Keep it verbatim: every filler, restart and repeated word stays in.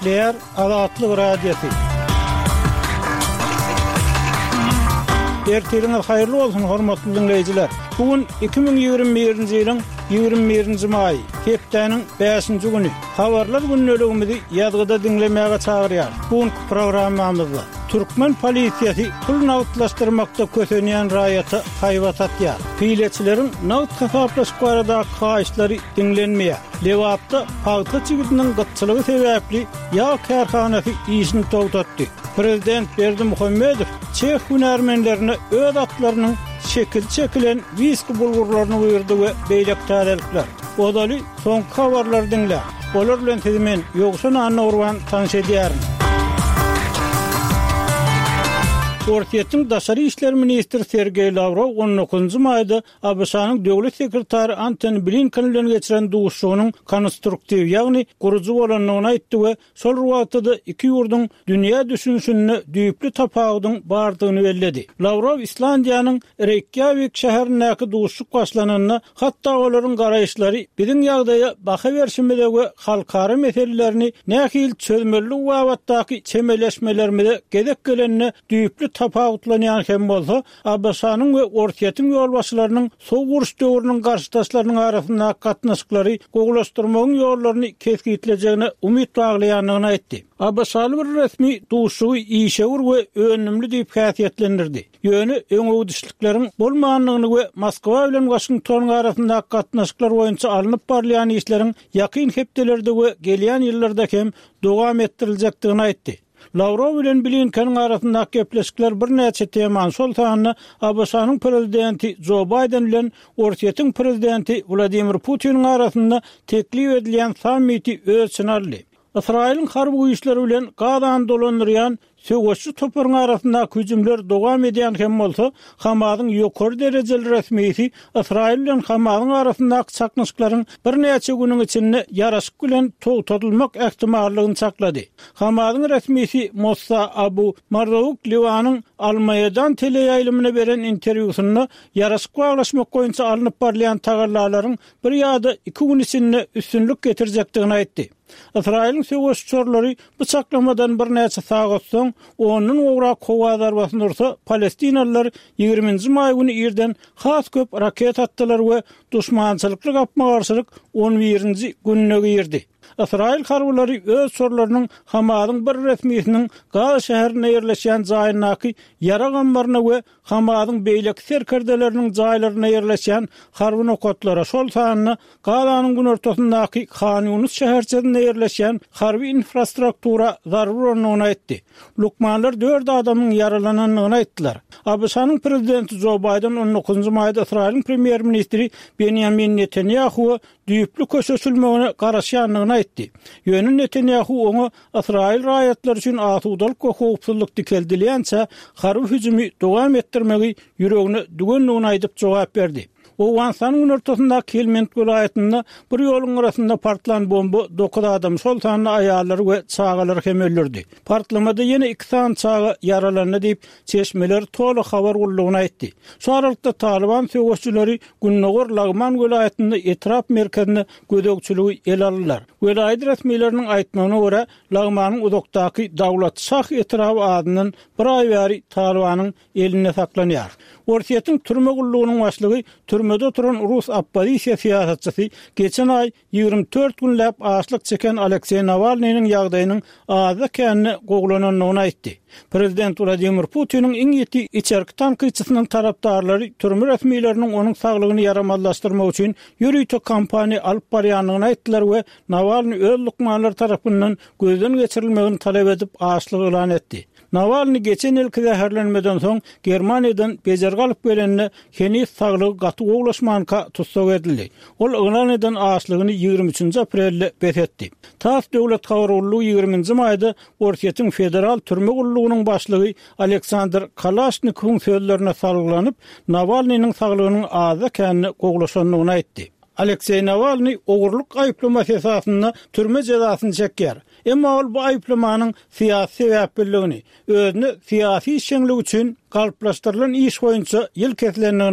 Nükleer Azatlyk Radiosu. Ertiriniz hayırlı olsun hormatly dinleyijiler. Bugün iki bin ýygrimi birinji ýylyň ýygrimi birinji maý, hepdeniň beşinji güni. Habarlar günnöligimizi ýazgyda dinlemäge çagyrýar. Bugün programmamyzda Türkmen polisiýasy pul nagdlaşdyrmakda kösenýän raýaty haýbat atýar. Pileçileriň nagd hasaplaşyk barada kaýşlary dinlenmeýär. Lewapda paýta çigidiniň gytçylygy sebäpli ýa karhanasy işini togtatdy. Prezident Berdimuhammedow Çeх hünärmenlerine öz atlarynyň şekil çekilen wiski bulgurlaryny buyurdy we beýlek täzelikler. Odaly soňky habarlar dinle. Olar bilen tezimen ýogsa Anna Urban tanış edýär. Ortiýetiň daşary işler ministri Sergey Lavrov on dokuzunji maýda A B S-nyň döwlet sekretary Antony Blinken bilen geçiren duşugynyň konstruktiw ýagny guruju bolanyny aýtdy we şol wagtda iki ýurduň dünýä düşünşini düýpli tapawdyň bardygyny belledi. Lavrov Islandiýanyň Reykjavik şäherindäki duşuk başlananyna, hatda olaryň garaýşlary biziň ýagdaýa baha berşimizde halkara meselelerini nähil çözmeli wagtdaky çemeleşmelerimizde gedek gelenine düýpli tapawutlanýan hem bolsa, A B S-nyň we ortiýetiň ýolbaşçylarynyň sow uruş döwrüniň garşydaşlarynyň arasynda gatnaşyklary goglaşdyrmagyň ýollaryny kesgitlenjegine umyt baglaýanyny aýtdy. A B S-ly bir resmi duşugy işewur we önümli diýip häsiýetlendirdi. Ýöne öňüdüşlikleriň bolmaganlygyny we Moskwa bilen Washington arasynda gatnaşyklar boýunça alınıp barlayan işleriň ýakyn hepdelerde we gelýän ýyllarda hem dowam ettiriljekdigini aýtdy. Lavrov bilen Blinken arasynda gepleşikler bir näçe teman şol taýany A B S-nyň prezidenti Joe Biden bilen ortiýetiň prezidenti Vladimir Putin arasynda teklip edilýän sammiti ölçünarly. İsrail'in harby güýçleri bilen gadan dolandyrýan söwüşçü toplaryň arasynda hüjümler dowam edýän hem bolsa, Hamasyň ýokary derejeli resmiýeti Israil bilen Hamasyň arasyndaky çaknaşyklaryň bir näçe günüň içinde ýaraşyk bilen togtatylmak ähtimallygyny çaklady. Hamasyň resmiýeti Mossa Abu Mardawuk Liwanyň Almaýadan teleýaýlymyna beren interwýusynda ýaraşyk baglaşmak boýunça alınıp barlayan tagarlalaryň bir ýa-da iki gün içinde üstünlük getirjekdigini aýtdy. Israil'in söwüşçüleri bıçaklamadan bir näçe sagat soň onun owra kowa zarbasynda ursa, Palestinalılar ýygrimiňji maý güni ýerden has köp raket atdylar we duşmançylykly gapma garşylyk on birinji gününe girdi. İsrail harwlary öz sorlarynyň Hamasyň bir resmiýetiniň Gaza şäherine ýerleşýän jaýynaky ýara gambaryna we Hamasyň beýlek serkerdeleriniň jaýlaryna ýerleşýän harby nokatlara şol taýany Gazanyň gün ortasyndaky Khan Yunus şäherçesinde ýerleşýän harby infrastruktura zarar bolanyny aýtdy. Lukmanlar dört adamyň yaralananyny aýtdylar. A B S-nyň prezidenti Joe Biden on dokuzunji maýda İsrail'in premier ministri Benjamin Netanyahu düýpli köşeşilmegine garaşýanyny aýtdy. Ýöne Netanyahu onu İsrail raýatlary üçin asudalyk we howpsuzlyk dikeldilýänçe harby hüjümi dowam etdirmegi ýüregine dügenligini aýdyp jogap berdi. O Wansan ortasynda Kelment vilayetinde bir ýoluň arasynda partlan bomba dokuz adam şol taýany aýallary we çagalary hem öldürdi. Partlamada ýene iki san çaga yaralandy diýip çeşmeler toly habar boldugyny aýtdy. Şu aralykda Taliban söwüşçüleri Günnogor Lagman vilayetinde etrap merkezine gödökçüligi el aldylar. Vilayet resmiýetleriniň aýtmagyna görä, Lagmanyň uzakdaky Dawlat Şah etrapy adynyň bir aý bäri Talibanyň eline saklanýar. Ortiýetiň türme gullugynyň başlygy türmede oturan Rus oppozisiýa siýasatçysy geçen ay ýygrimi dört günläp açlyk çeken Aleksey Navalnyň ýagdaýynyň aza känini goglananyny aýtdy. Prezident Vladimir Putin'in iň ýeti içerki tanqyçysynyň tarapdarlary türme resmiýetleriniň onuň saglygyny ýaramallaşdyrmak üçin ýürüýte kampaniýa alyp barýanyny aýtdylar we Navalny öz lukmanlar tarapyndan gözden geçirilmegini talep edip açlyk elan etdi. Navalny geçen ýyl zäherlenmeden soň Germaniýadan bejer galyp gelenine heni saglygy gaty goglaşmanka tutsak edildi. Ol elan açlygyny ýygrimi üçinji aprelde bethetdi. Tas döwlet habarullugy ýygrimiňji maýda ortiýetiň federal türme gullugynyň başlygy Aleksandr Kalashnikov'un sözlerine salgylanyp Navalnyň saglygynyň aza känini goglaşanyny aýtdy. Aleksey Navalny ogurluk aýplamasy esasynda türme jazasyny çekýär. Emma ol bu aýplamanyň syýasy sebäpligini, özüni syýasy şeňlik üçin galplaşdyrylan iş boýunça ýyl keslendigini